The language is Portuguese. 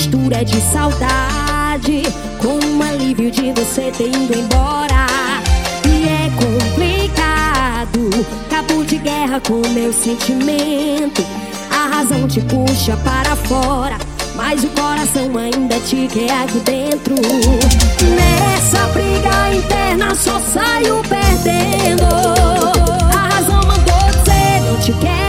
mistura de saudade com um alívio de você ter ido embora. E é complicado, cabo de guerra com meu sentimento. A razão te puxa para fora, mas o coração ainda te quer aqui dentro. Nessa briga interna só saio perdendo. A razão mandou dizer não te quero.